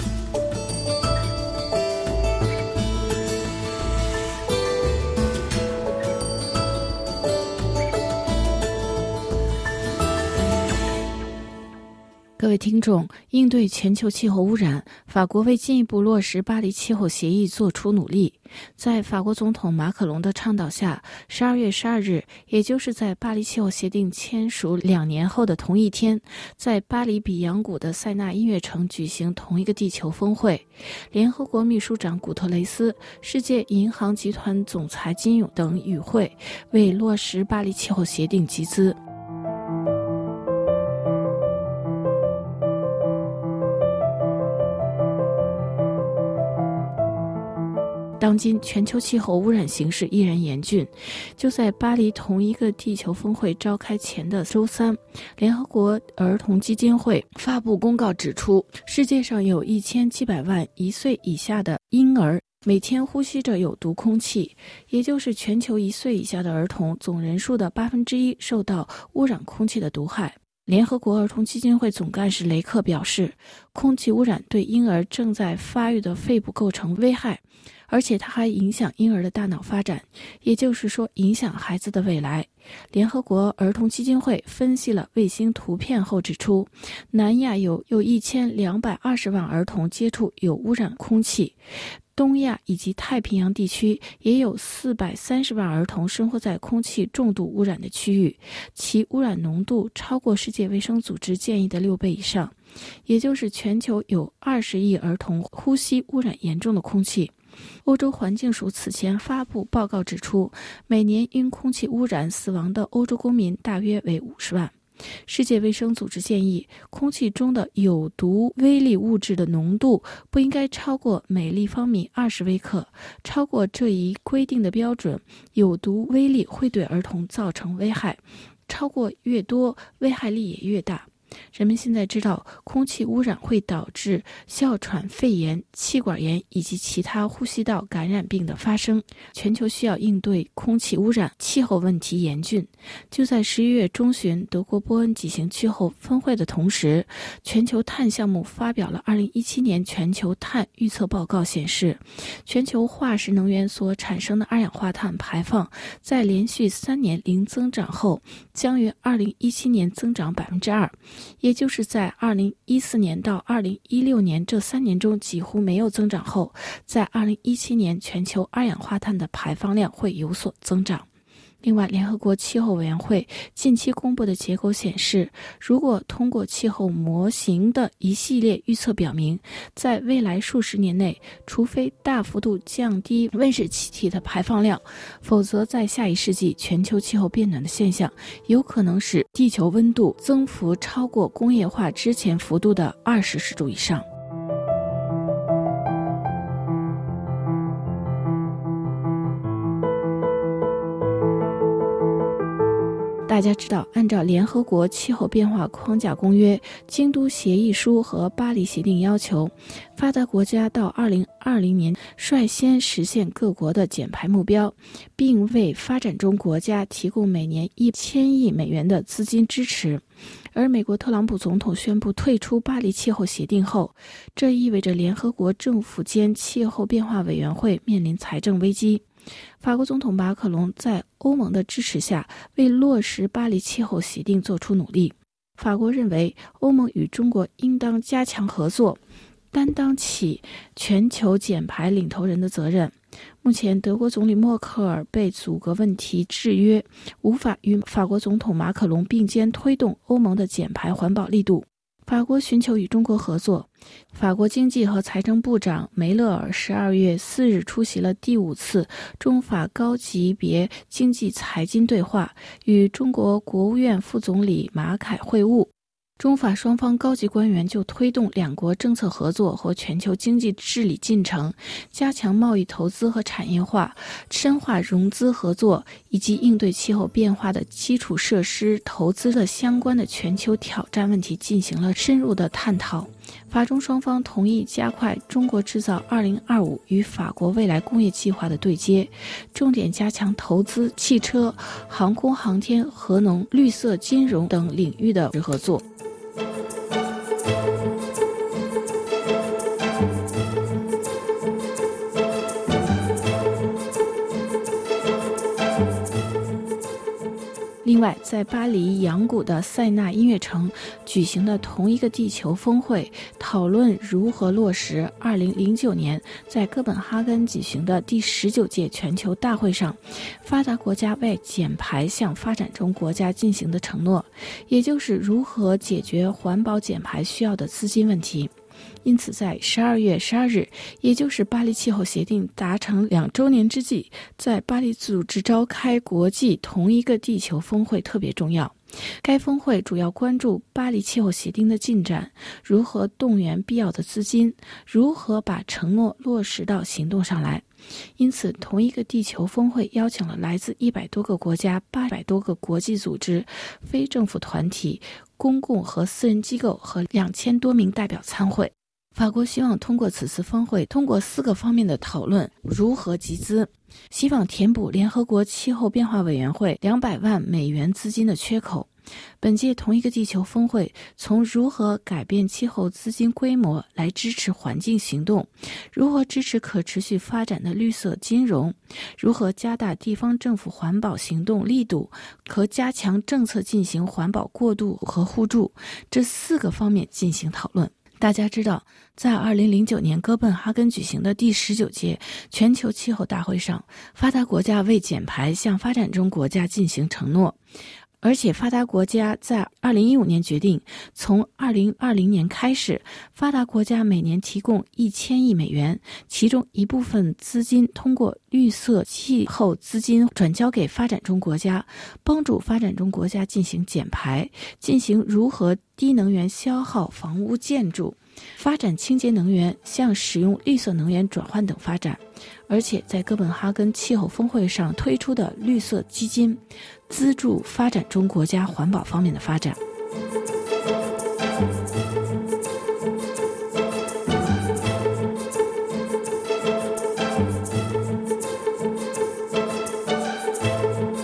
[SPEAKER 8] 各位听众，应对全球气候污染，法国为进一步落实巴黎气候协议做出努力。在法国总统马克龙的倡导下，12月12日，也就是在巴黎气候协定签署2年后的同一天，在巴黎比扬谷的塞纳音乐城举行同一个地球峰会。联合国秘书长古特雷斯、世界银行集团总裁金勇等与会，为落实巴黎气候协定集资。当今全球气候污染形势依然严峻，就在巴黎同一个地球峰会召开前的周三，联合国儿童基金会发布公告指出，世界上有1700万1岁以下的婴儿每天呼吸着有毒空气，也就是全球1岁以下的儿童总人数的1%受到污染空气的毒害。联合国儿童基金会总干事雷克表示，空气污染对婴儿正在发育的肺部构成危害，而且它还影响婴儿的大脑发展，也就是说影响孩子的未来。联合国儿童基金会分析了卫星图片后指出，南亚有1220万儿童接触有污染空气，东亚以及太平洋地区也有430万儿童生活在空气重度污染的区域，其污染浓度超过世界卫生组织建议的6倍以上，也就是全球有20亿儿童呼吸污染严重的空气。欧洲环境署此前发布报告指出，每年因空气污染死亡的欧洲公民大约为50万。世界卫生组织建议，空气中的有毒微粒物质的浓度不应该超过每立方米20微克，超过这一规定的标准，有毒微粒会对儿童造成危害，超过越多，危害力也越大。人们现在知道，空气污染会导致哮喘、肺炎、气管炎以及其他呼吸道感染病的发生。全球需要应对空气污染，气候问题严峻。就在11月中旬，德国波恩举行气候峰会的同时，全球碳项目发表了2017年全球碳预测报告，显示全球化石能源所产生的二氧化碳排放在连续3年零增长后，将于2017年增长2%。也就是在2014年到2016年这3年中几乎没有增长后，在2017年全球二氧化碳的排放量会有所增长。 另外，联合国气候委员会近期公布的结果显示，如果通过气候模型的一系列预测表明，在未来数十年内，除非大幅度降低温室气体的排放量，否则在下一世纪，全球气候变暖的现象有可能使地球温度增幅超过工业化之前幅度的20摄氏度以上。大家知道，按照联合国气候变化框架公约、京都协议书和巴黎协定要求，发达国家到2020年率先实现各国的减排目标，并为发展中国家提供每年1000亿美元的资金支持。而美国特朗普总统宣布退出巴黎气候协定后，这意味着联合国政府间气候变化委员会面临财政危机。法国总统马克龙在欧盟的支持下，为落实巴黎气候协定做出努力。法国认为，欧盟与中国应当加强合作，担当起全球减排领头人的责任。目前，德国总理默克尔被阻隔问题制约，无法与法国总统马克龙并肩推动欧盟的减排环保力度。法国寻求与中国合作。法国经济和财政部长梅勒尔12月4日出席了第5次中法高级别经济财经对话，与中国国务院副总理马凯会晤。中法双方高级官员就推动两国政策合作和全球经济治理进程，加强贸易投资和产业化，深化融资合作，以及应对气候变化的基础设施投资的相关的全球挑战问题进行了深入的探讨。法中双方同意加快中国制造2025与法国未来工业计划的对接，重点加强投资、汽车、航空航天、核能、绿色金融等领域的合作。另外，在巴黎阳谷的塞纳音乐城举行的同一个地球峰会，讨论如何落实2009年在哥本哈根举行的第19届全球大会上，发达国家为减排向发展中国家进行的承诺，也就是如何解决环保减排需要的资金问题。因此，在12月12日，也就是巴黎气候协定达成2周年之际，在巴黎组织召开国际同一个地球峰会特别重要。该峰会主要关注巴黎气候协定的进展，如何动员必要的资金，如何把承诺落实到行动上来。因此，同一个地球峰会邀请了来自100多个国家、800多个国际组织、非政府团体、公共和私人机构和2000多名代表参会。法国希望通过此次峰会，通过4个方面的讨论，如何集资，希望填补联合国气候变化委员会200万美元资金的缺口。本届同一个地球峰会从如何改变气候资金规模来支持环境行动，如何支持可持续发展的绿色金融，如何加大地方政府环保行动力度和加强政策进行环保过渡和互助，这4个方面进行讨论。大家知道，在2009年哥本哈根举行的第19届全球气候大会上，发达国家为减排向发展中国家进行承诺，而且发达国家在2015年决定，从2020年开始，发达国家每年提供1000亿美元，其中一部分资金通过绿色气候资金转交给发展中国家，帮助发展中国家进行减排，进行如何低能源消耗房屋建筑，发展清洁能源，向使用绿色能源转换等发展。而且在哥本哈根气候峰会上推出的绿色基金，资助发展中国家环保方面的发展。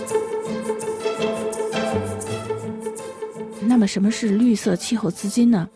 [SPEAKER 8] 那么什么是绿色气候资金呢？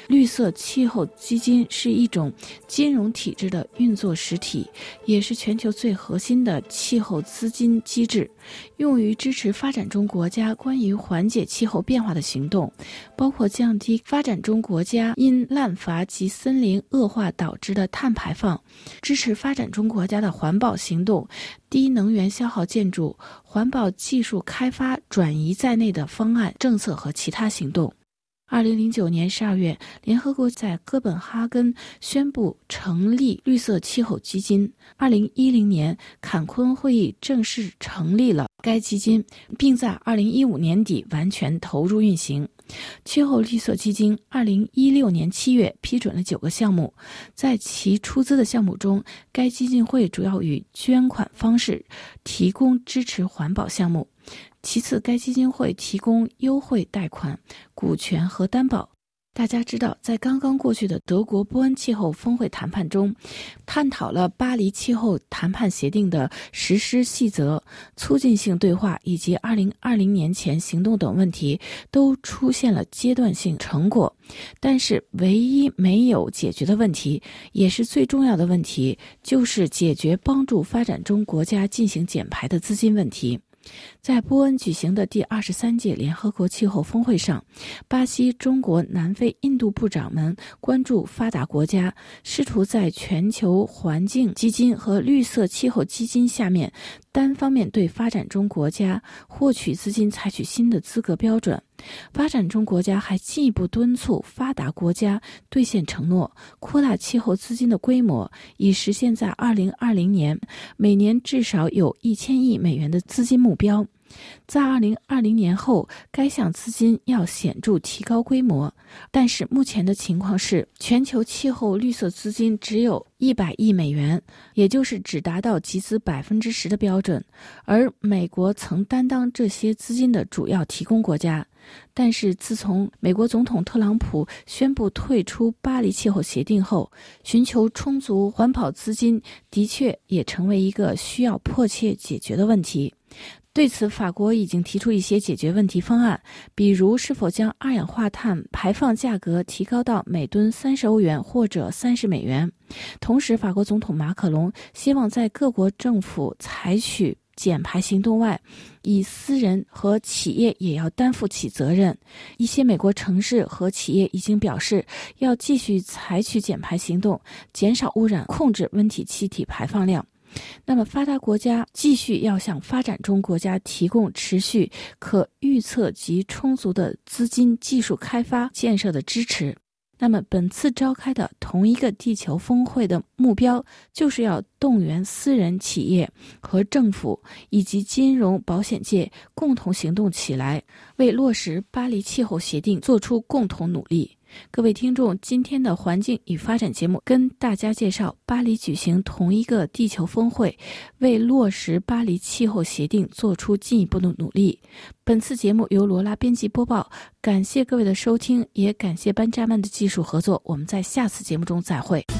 [SPEAKER 8] 绿色气候基金是一种金融体制的运作实体，也是全球最核心的气候资金机制，用于支持发展中国家关于缓解气候变化的行动，包括降低发展中国家因滥伐及森林恶化导致的碳排放，支持发展中国家的环保行动、低能源消耗建筑、环保技术开发转移在内的方案、政策和其他行动。2009年12月，联合国在哥本哈根宣布成立绿色气候基金。2010年，坎昆会议正式成立了该基金，并在2015年底完全投入运行。气候绿色基金2016年7月批准了9个项目，在其出资的项目中，该基金会主要以捐款方式提供支持环保项目。其次，该基金会提供优惠贷款、股权和担保。大家知道，在刚刚过去的德国波恩气候峰会谈判中，探讨了巴黎气候谈判协定的实施细则、促进性对话以及2020年前行动等问题，都出现了阶段性成果。但是唯一没有解决的问题，也是最重要的问题，就是解决帮助发展中国家进行减排的资金问题。在波恩举行的第23届联合国气候峰会上，巴西、中国、南非、印度部长们关注发达国家试图在全球环境基金和绿色气候基金下面单方面对发展中国家获取资金采取新的资格标准。发展中国家还进一步敦促发达国家兑现承诺，扩大气候资金的规模，以实现在2020年每年至少有1000亿美元的资金目标。在2020年后，该项资金要显著提高规模，但是目前的情况是，全球气候绿色资金只有100亿美元，也就是只达到集资10%的标准，而美国曾担当这些资金的主要提供国家。但是自从美国总统特朗普宣布退出巴黎气候协定后，寻求充足环保资金的确也成为一个需要迫切解决的问题。对此，法国已经提出一些解决问题方案，比如是否将二氧化碳排放价格提高到每吨30欧元或者30美元。同时，法国总统马克龙希望在各国政府采取减排行动外，以私人和企业也要担负起责任。一些美国城市和企业已经表示要继续采取减排行动，减少污染，控制温体气体排放量。那么发达国家继续要向发展中国家提供持续、可预测及充足的资金、技术开发、建设的支持。那么本次召开的同一个地球峰会的目标，就是要动员私人企业和政府以及金融保险界共同行动起来，为落实巴黎气候协定做出共同努力。各位听众，今天的环境与发展节目跟大家介绍巴黎举行同一个地球峰会，为落实巴黎气候协定做出进一步的努力。本次节目由罗拉编辑播报，感谢各位的收听，也感谢班扎曼的技术合作。我们在下次节目中再会。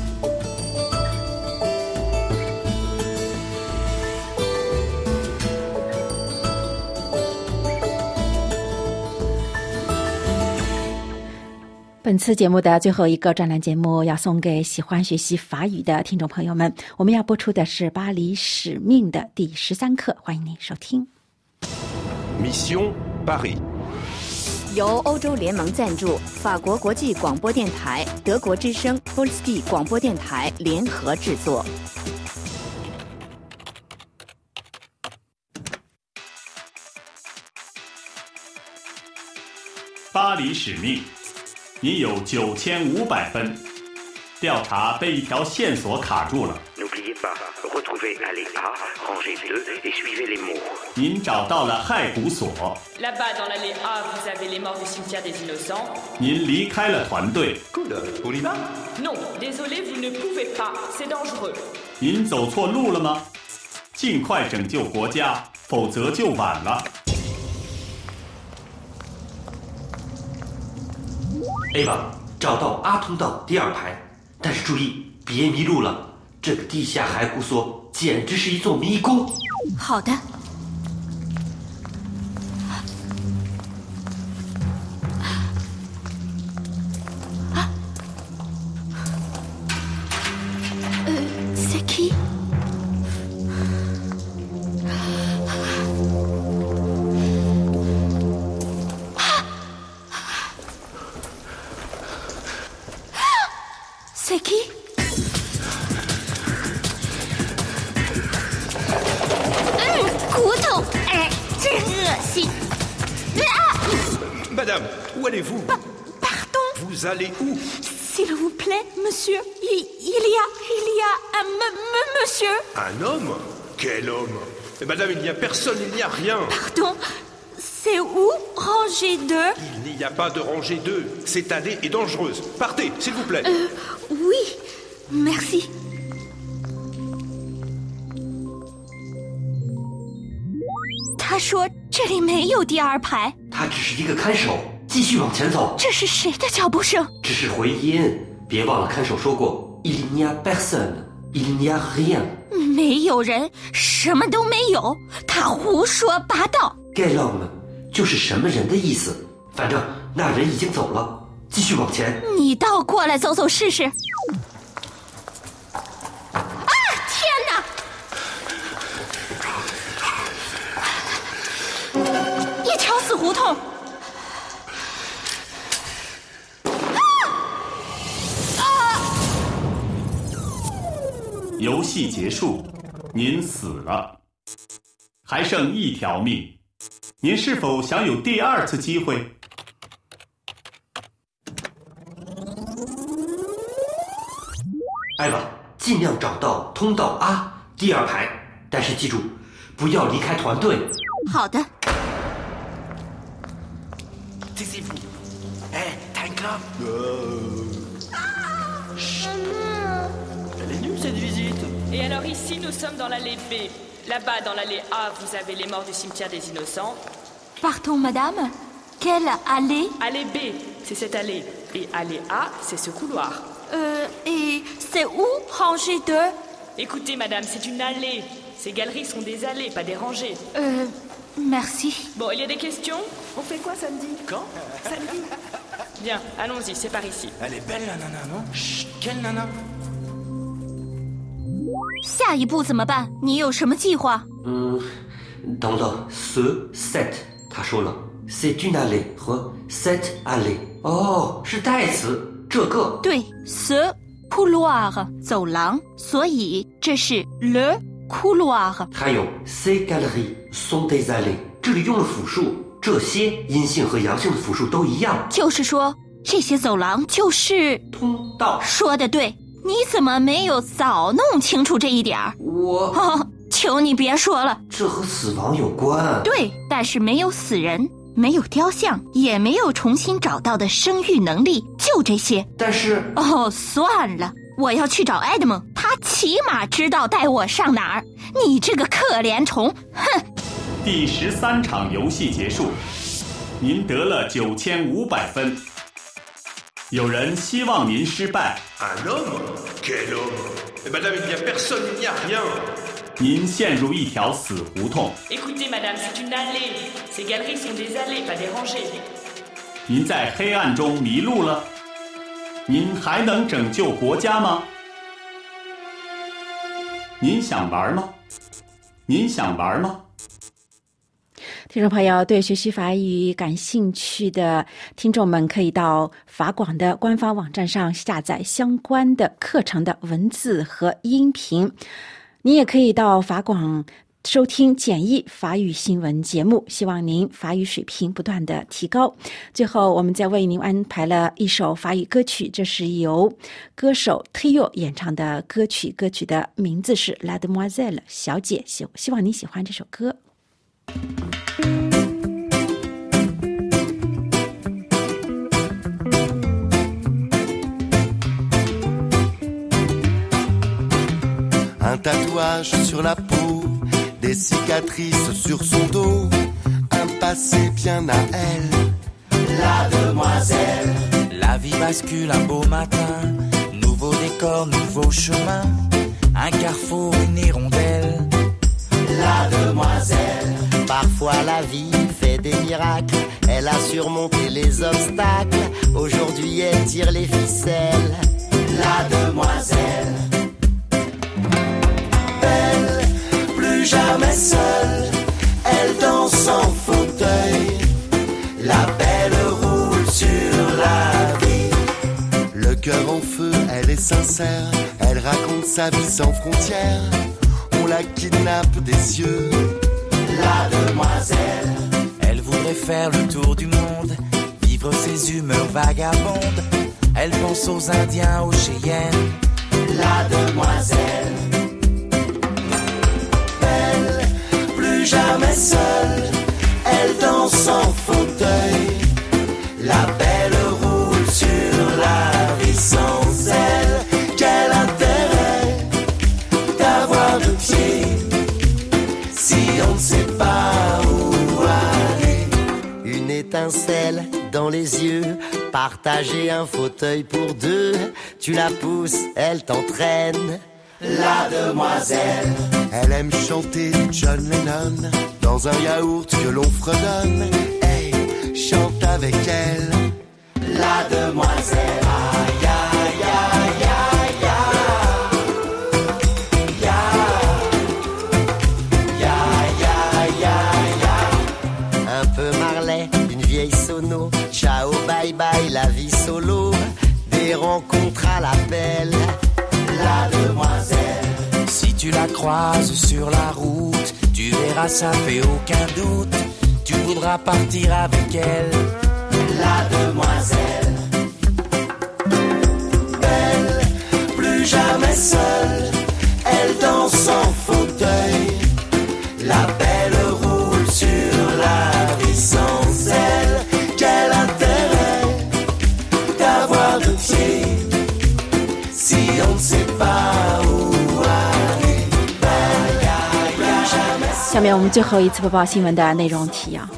[SPEAKER 1] 本次节目的最后一个专栏节目要送给喜欢学习法语的听众朋友们，我们要播出的是巴黎使命的第13课，欢迎您收听。
[SPEAKER 9] Mission Paris，
[SPEAKER 10] 由欧洲联盟赞助，法国国际广播电台、德国之声 Polski 广播电台联合制作。
[SPEAKER 11] 巴黎使命，你有9500分，调查被一条线索卡住了。您找到了骸骨所。
[SPEAKER 12] Là-bas dans l'allée A, vous avez les morts du cimetière des innocents.
[SPEAKER 11] 您离开了团队。
[SPEAKER 9] On y va?
[SPEAKER 12] Non, désolé, vous ne pouvez pas, c'est dangereux.
[SPEAKER 11] 您走错路了吗？尽快拯救国家，否则就晚了。
[SPEAKER 13] A 吧，找到阿通道第2排，但是注意别迷路了，这个地下骸骨所简直是一座迷宫。
[SPEAKER 10] 好的。
[SPEAKER 14] si...
[SPEAKER 9] Madame, où allez-vous?
[SPEAKER 14] Pardon?
[SPEAKER 9] Vous allez où?
[SPEAKER 14] S'il vous plaît, monsieur, il y a un monsieur.
[SPEAKER 9] Un homme? Quel homme? Madame, il n'y a personne, il n'y a rien.
[SPEAKER 14] Pardon? C'est où, rangée 2?
[SPEAKER 9] Il n'y a pas de rangée 2. Cette allée est dangereuse. Partez, s'il vous plaît.
[SPEAKER 14] Oui, merci.他说这里没有第二排。
[SPEAKER 13] 他只是一个看守，继续往前走。
[SPEAKER 14] 这是谁的脚步声？
[SPEAKER 13] 只是回音，别忘了看守说过 Il n'y a personne, il n'y a rien。
[SPEAKER 14] 没有人，什么都没有，他胡说八道。
[SPEAKER 13] Quel homme就是什么人的意思，反正那人已经走了，继续往前。
[SPEAKER 14] 你倒过来走走试试。死胡同！
[SPEAKER 11] 游戏结束，您死了，还剩一条命，您是否想有第二次机会？
[SPEAKER 13] 艾娃，尽量找到通道A第二排，但是记住，不要离开团队。
[SPEAKER 14] 好的。
[SPEAKER 9] Taisez-vous. Hé, t'as une clope?
[SPEAKER 12] Chut. Elle est nulle cette visite. Et alors ici nous sommes dans l'allée B. Là-bas dans l'allée A vous avez les morts du cimetière des innocents.
[SPEAKER 14] Pardon madame, quelle allée?
[SPEAKER 12] Allée B, c'est cette allée. Et allée A, c'est ce couloir.
[SPEAKER 14] Et c'est où, rangée 2?
[SPEAKER 12] Écoutez madame, c'est une allée. Ces galeries sont des allées, pas des rangées.
[SPEAKER 14] Merci.
[SPEAKER 12] Bon, il y a des questions? On fait quoi samedi?
[SPEAKER 9] Quand?
[SPEAKER 12] Samedi. Bien, allons-y, c'est par ici.
[SPEAKER 9] Elle est belle la nana, non? Chut, quelle nana?
[SPEAKER 14] 下一步怎么办？你有什么计划？
[SPEAKER 13] 等等 cette 他说了 c'est une allée 和 cette allée 哦，是代词，这个
[SPEAKER 14] 对 ce couloir 走廊，所以这是 le couloir。
[SPEAKER 13] 还有 ces galeries sont des allées， 这里用了复数，这些阴性和阳性的复数都一样，
[SPEAKER 14] 就是说这些走廊就是
[SPEAKER 13] 通道。
[SPEAKER 14] 说得对，你怎么没有早弄清楚这一点儿？求你别说了，
[SPEAKER 13] 这和死亡有关。
[SPEAKER 14] 对，但是没有死人，没有雕像，也没有重新找到的生育能力，就这些。
[SPEAKER 13] 但是
[SPEAKER 14] 算了，我要去找埃德蒙，他起码知道带我上哪儿。你这个可怜虫，哼！
[SPEAKER 11] 第13场游戏结束，您得了9500分。有人希望您失败。
[SPEAKER 9] Un homme? Quel homme? Madame, il n'y a personne, il n'y a rien.
[SPEAKER 11] 您陷入一条死胡同。
[SPEAKER 12] Écoutez, madame, c'est une allée. Ces galeries sont des allées, pas des rangées.
[SPEAKER 11] 您在黑暗中迷路了。您还能拯救国家吗？您想玩吗？您想玩吗？
[SPEAKER 1] 听众朋友，对学习法语感兴趣的听众们，可以到法广的官方网站上下载相关的课程的文字和音频。你也可以到法广收听简易法语新闻节目，希望您法语水平不断的提高。最后，我们再为您安排了一首法语歌曲，这是由歌手 Trio 演唱的歌曲，歌曲的名字是 La Demoiselle 小姐，希望你喜欢这首歌。
[SPEAKER 15] Un tatouage sur la peau, des cicatrices sur son dos, un passé bien à elle, la demoiselle.
[SPEAKER 16] La vie bascule un beau matin, nouveau décor, nouveau chemin, un carrefour, une hirondelle,
[SPEAKER 15] la demoiselle. Parfois la vie fait des miracles, elle a surmonté les obstacles, aujourd'hui elle tire les ficelles, la demoiselle. Plus jamais seule, elle danse en fauteuil, la belle roule sur la vie. Le cœur en feu, elle est sincère, elle raconte sa vie sans frontières, on la kidnappe des yeux, la demoiselle.
[SPEAKER 16] faire le tour du monde, vivre ses humeurs vagabondes. Elle pense aux Indiens, aux Cheyennes.
[SPEAKER 15] La demoiselle, belle, plus jamais seule, elle danse en fauteuil. La belle roule sur la vie sans elle. Quel intérêt d'avoir deux pieds si on ne sait pas où aller. Une étincelle dans les yeux, partager un fauteuil pour deux. Tu la pousses, elle t'entraîne. La demoiselle, elle aime chanter John Lennon dans un yaourt que l'on fredonne. Hey, chante avec elle. La demoiselle, aïe aïe aïe aïe aïe aïe aïe. Un peu Marley, une vieille sono. Ciao bye bye la vie solo. Des rencontres à l'appel. La demoiselle,
[SPEAKER 16] si tu la croises sur la route, tu verras, ça fait aucun doute, tu voudras partir avec elle.
[SPEAKER 15] La demoiselle, belle, plus jamais seule, elle danse en fauteuil. La belle roule sur la vie sans elle. Quel intérêt d'avoir deux pieds si on ne sait pas où aller.
[SPEAKER 1] 下面我们最后一次播报新闻的内容提要。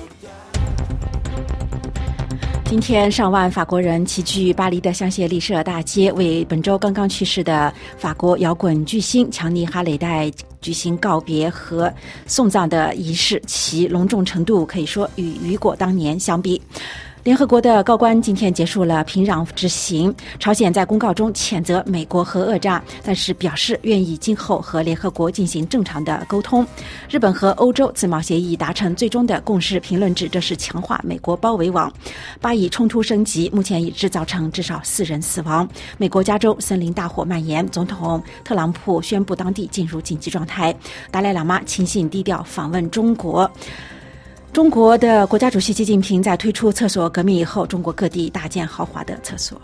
[SPEAKER 1] 今天上万法国人齐聚巴黎的香榭丽舍大街，为本周刚刚去世的法国摇滚巨星强尼哈雷代举行告别和送葬的仪式，其隆重程度可以说与雨果当年相比。联合国的高官今天结束了平壤之行，朝鲜在公告中谴责美国核讹诈，但是表示愿意今后和联合国进行正常的沟通。日本和欧洲自贸协议达成最终的共识，评论指这是强化美国包围网。巴以冲突升级，目前已制造成至少4人死亡。美国加州森林大火蔓延，总统特朗普宣布当地进入紧急状态。达赖喇嘛亲信低调访问中国。中国的国家主席习近平在推出厕所革命以后，中国各地大建豪华的厕所。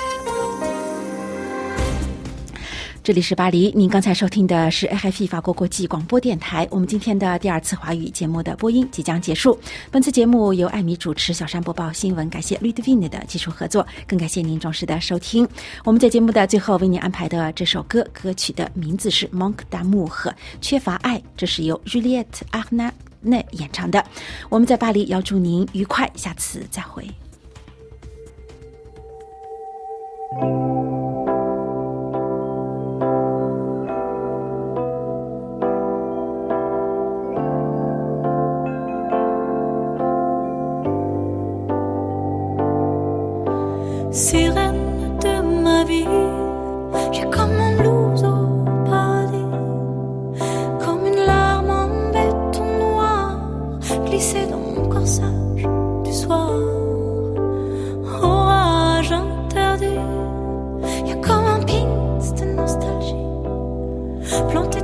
[SPEAKER 1] 这里是巴黎，您刚才收听的是 RFI 法国国际广播电台。我们今天的第2次华语节目的播音即将结束。本次节目由艾米主持，小山播报新闻，感谢 Ludwig 的技术合作，更感谢您忠实的收听。我们在节目的最后为您安排的这首歌曲的名字是 Manque d'amour 缺乏爱，这是由 Juliette Arnaud演唱的。我们在巴黎，要祝您愉快，下次再会。
[SPEAKER 17] Sirène de ma vie, j'ai comme mon blues au paradis, comme une larme en béton noir glissée dans mon corsage du soir. Orage interdit, y'a comme un pince de nostalgie planté